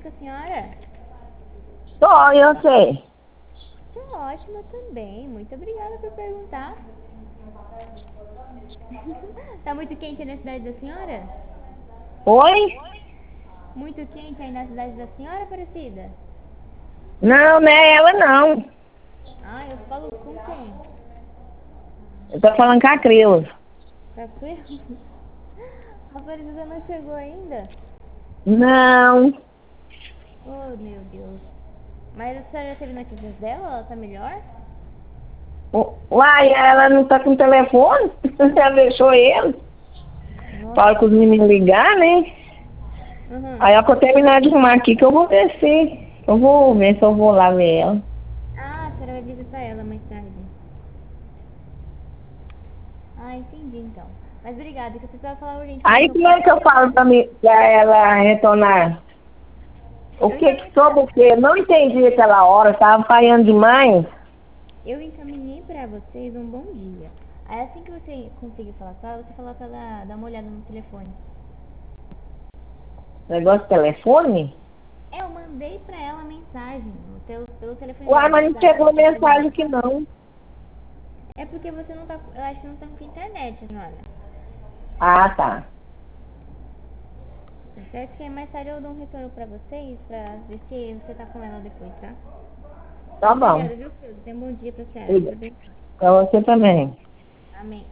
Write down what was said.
com a senhora? Tô, eu sei. Tô ótima também. Muito obrigada por perguntar. Tá muito quente aí na cidade da senhora? Oi? Muito quente aí na cidade da senhora, Aparecida? Não, não é ela não. Ah, eu falo com quem? Eu tô falando com a Creuza. Tranquilo? A Aparecida não chegou ainda? Não. Oh, meu Deus. Mas a senhora já teve notícias dela? Ela tá melhor? Uai, ela não tá com telefone? Já deixou ele? Nossa. Fala com os meninos ligar, né? Uhum. Aí eu vou terminar de arrumar aqui que eu vou descer. Eu vou ver se eu vou lá ver ela. Ah, a senhora vai visitar ela mais tarde. Ah, entendi então. Mas obrigada, que eu precisava falar urgente com Aí você. como é que eu falo pra ela retornar? O Eu que encaminhei sobre o quê? Não entendi aquela hora, tava falhando demais. Eu encaminhei pra vocês um bom dia. Aí assim que você conseguir falar com ela, você fala pra ela dar uma olhada no telefone. Negócio de telefone? Eu mandei pra ela a mensagem pelo telefone Uai, dela do mas não WhatsApp. chegou mensagem aqui não. É porque você não tá. Eu acho que não tá com internet, senhora. Ah, tá. Tá certo? Que aí mais tarde eu dou um retorno pra vocês, pra ver se você tá com ela depois, tá? Tá bom. Obrigada, viu, Filho? Tenha um bom dia pra senhora. Deus Obrigada. abençoe. Pra você também. Amém.